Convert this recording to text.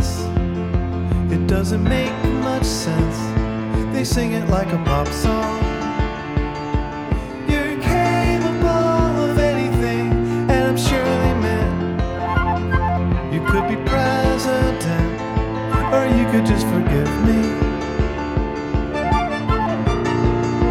this. It doesn't make much sense. They sing it like a pop song. You're capable of anything, and I'm sure they meant you could be president, or you could just forgive me.